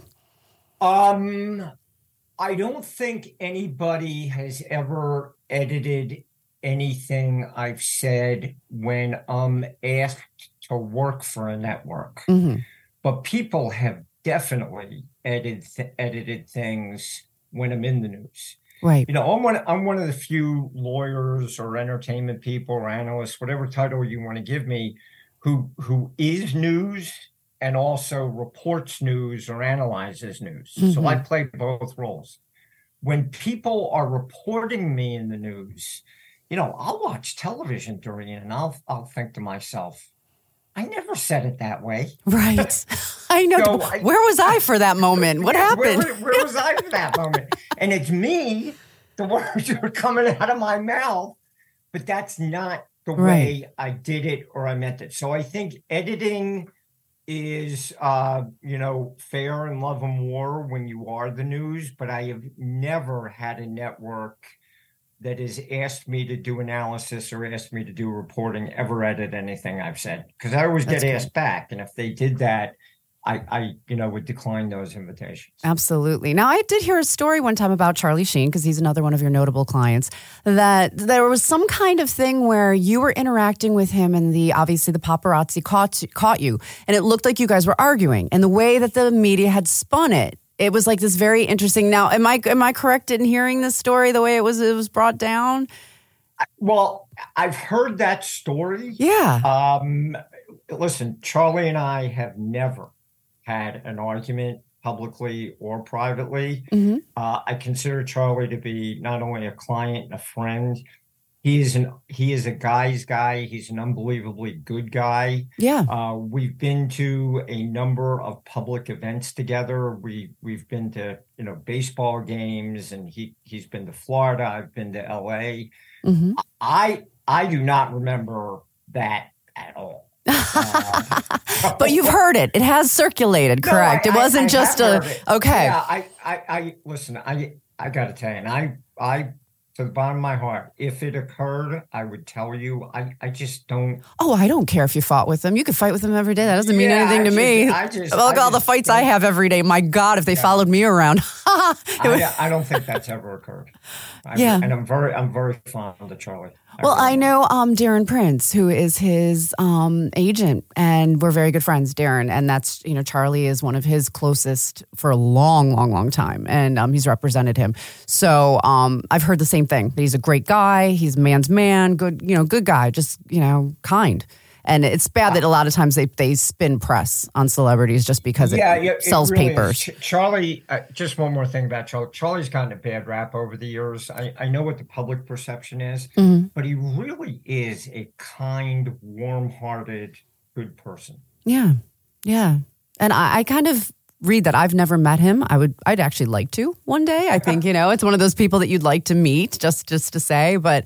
I don't think anybody has ever edited anything I've said when I'm asked to work for a network, but people have definitely edited things when I'm in the news. Right. You know, I'm one of the few lawyers or entertainment people or analysts, whatever title you want to give me, who is news and also reports news or analyzes news. So I play both roles. When people are reporting me in the news, you know, I'll watch television, Doreen, and I'll think to myself, I never said it that way. Right. I know. So where was I for that moment? What happened? Where was I for that moment? And it's me, the words are coming out of my mouth, but that's not the way I did it or I meant it. So I think editing is, you know, fair in love and war when you are the news, but I have never had a network that has asked me to do analysis or asked me to do reporting ever edit anything I've said. Because I always get asked back. And if they did that, I you know, would decline those invitations. Absolutely. Now, I did hear a story one time about Charlie Sheen, because he's another one of your notable clients, that there was some kind of thing where you were interacting with him and obviously the paparazzi caught you. And it looked like you guys were arguing. And the way that the media had spun it, it was like this very interesting. Now, am I correct in hearing this story the way it was brought down? Well, I've heard that story. Yeah. Listen, Charlie and I have never had an argument publicly or privately. Mm-hmm. I consider Charlie to be not only a client and a friend. He is a guy's guy. He's an unbelievably good guy. Yeah. We've been to a number of public events together. We've been to baseball games, and he's been to Florida. I've been to LA. Mm-hmm. I do not remember that at all. But you've heard it. It has circulated, correct? No, it wasn't just a okay. Yeah, I listen. I got to tell you, and I to the bottom of my heart, if it occurred, I would tell you. I just don't. Oh, I don't care if you fought with them. You could fight with them every day. That doesn't mean anything to me. Look, all the fights I have every day. My God, if they followed me around. I don't think that's ever occurred. And I'm very fond of Charlie. Well, I know Darren Prince, who is his agent, and we're very good friends, Darren. And that's, Charlie is one of his closest for a long, long, long time. And he's represented him. So I've heard the same thing. That he's a great guy. He's a man's man. Good, good guy. Just, kind. And it's bad that a lot of times they spin press on celebrities just because it sells really papers. Charlie, just one more thing about Charlie. Charlie's gotten a bad rap over the years. I know what the public perception is, but he really is a kind, warm-hearted, good person. Yeah, yeah. And I kind of read that. I've never met him. I'd actually like to one day. I think, it's one of those people that you'd like to meet just to say, but...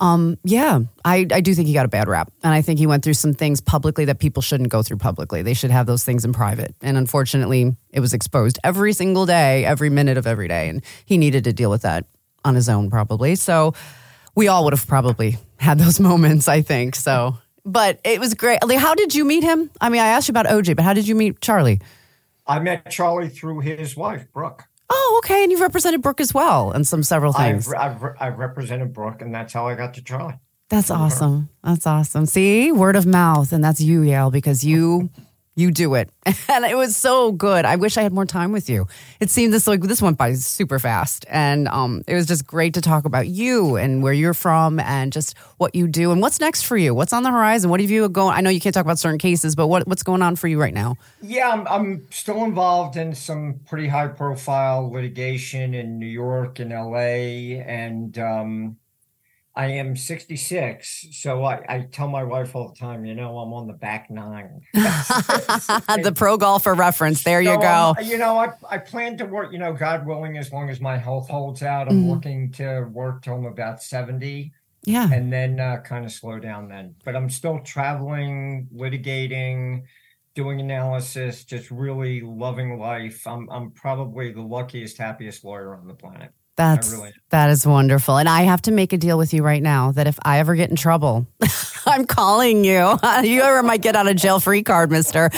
I do think he got a bad rap. And I think he went through some things publicly that people shouldn't go through publicly. They should have those things in private. And unfortunately, it was exposed every single day, every minute of every day. And he needed to deal with that on his own, probably. So we all would have probably had those moments, I think. So, but it was great. Like, how did you meet him? I mean, I asked you about OJ, but how did you meet Charlie? I met Charlie through his wife, Brooke. Oh, okay. And you've represented Brooke as well in several things. I've represented Brooke, and that's how I got to Charlie. That's awesome. That's awesome. See, word of mouth, and that's you, Yale, because you do it. And it was so good. I wish I had more time with you. It seemed this went by super fast. And it was just great to talk about you and where you're from and just what you do and what's next for you. What's on the horizon? What have you going? I know you can't talk about certain cases, but what's going on for you right now? Yeah, I'm still involved in some pretty high profile litigation in New York and LA. And I am 66, so I tell my wife all the time, I'm on the back nine. The pro golfer reference. There you go. I plan to work, God willing, as long as my health holds out. I'm looking to work till I'm about 70. Yeah. And then kind of slow down then. But I'm still traveling, litigating, doing analysis, just really loving life. I'm probably the luckiest, happiest lawyer on the planet. That is wonderful. And I have to make a deal with you right now that if I ever get in trouble, I'm calling you. You ever might get on a jail-free card, mister.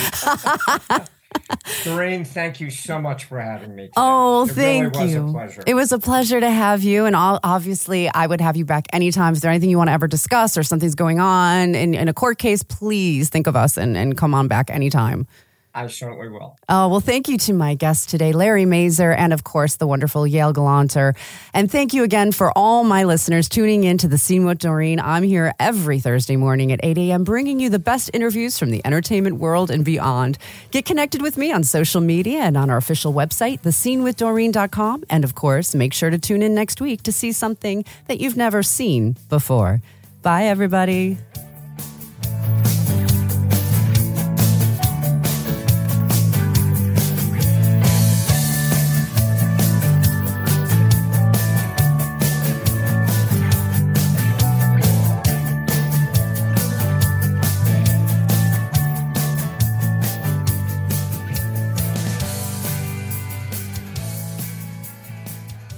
Doreen, thank you so much for having me today. Oh, thank you. It really was a pleasure. It was a pleasure to have you. And obviously, I would have you back anytime. Is there anything you want to ever discuss or something's going on in a court case? Please think of us and come on back anytime. I certainly will. Oh, well, thank you to my guest today, Larry Mazer, and of course, the wonderful Yale Galanter. And thank you again for all my listeners tuning in to The Scene with Doreen. I'm here every Thursday morning at 8 a.m. bringing you the best interviews from the entertainment world and beyond. Get connected with me on social media and on our official website, thescenewithdoreen.com. And of course, make sure to tune in next week to see something that you've never seen before. Bye, everybody.